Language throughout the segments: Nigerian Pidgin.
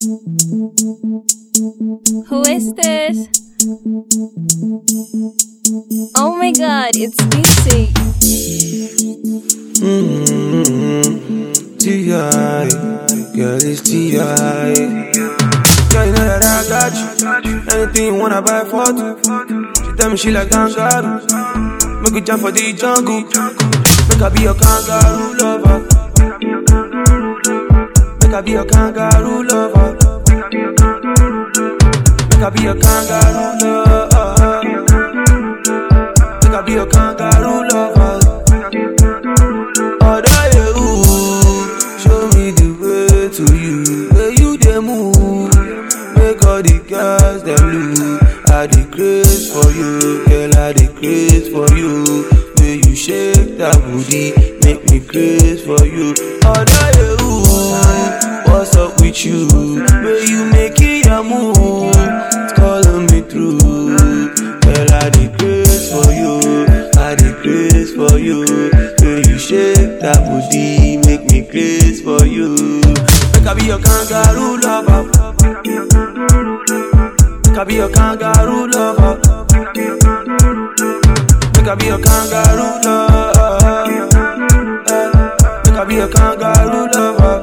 Who is this? Oh my god, it's DC. T.I. Girl, it's T.I. Girl, you know that I got you. Anything you wanna buy for two. She tell me she like kangaroo. Make it jump for the jungle. Make her be your kangaroo lover. Make her be your kangaroo lover. Make her be your kangaroo lover. Make her be your kangaroo lover. Other you, show me the way to you. Where you dey move, make all the girls them look. I dey craze for you, girl. I dey craze for you. Where you shake that booty, make me craze for you. Other you, what's up with you? Where you make it a move, it's calling me through. Girl, I dey craze for you. I dey craze for you. Where you shake that booty, make me craze for you. Make I be your kangaroo lover. Make I be your kangaroo lover. Make I be your kangaroo lover. Make I be your kangaroo lover.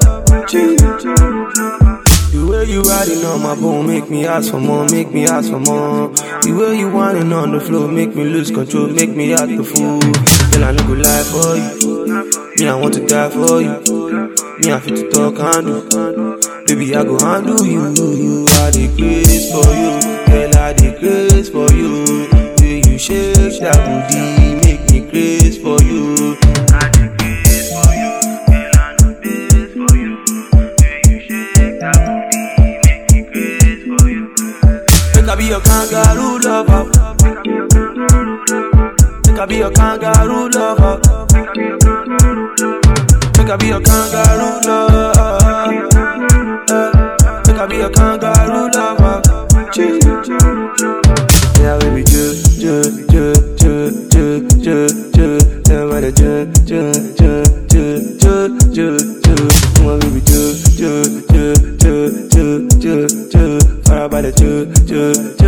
The way you riding on my bone make me ask for more, make me ask for more. The way you whining on the floor make me lose control, make me act the fool. Girl, I no go lie for you. Me, I want to die for you. Me, I fit to talk and do. Baby, I go handle you. I dey craze for you. Girl, I dey craze for you. Way you shake that booty, make me craze for you. I dey craze for you. Girl, I know this for you. Way you shake that booty, make me craze for you. Make I be your kangaroo lover. Make I be your kangaroo lover. Make I be your kangaroo lover. Make I be your kangaroo lover. Yeah, baby, tell me come on, baby, fire by the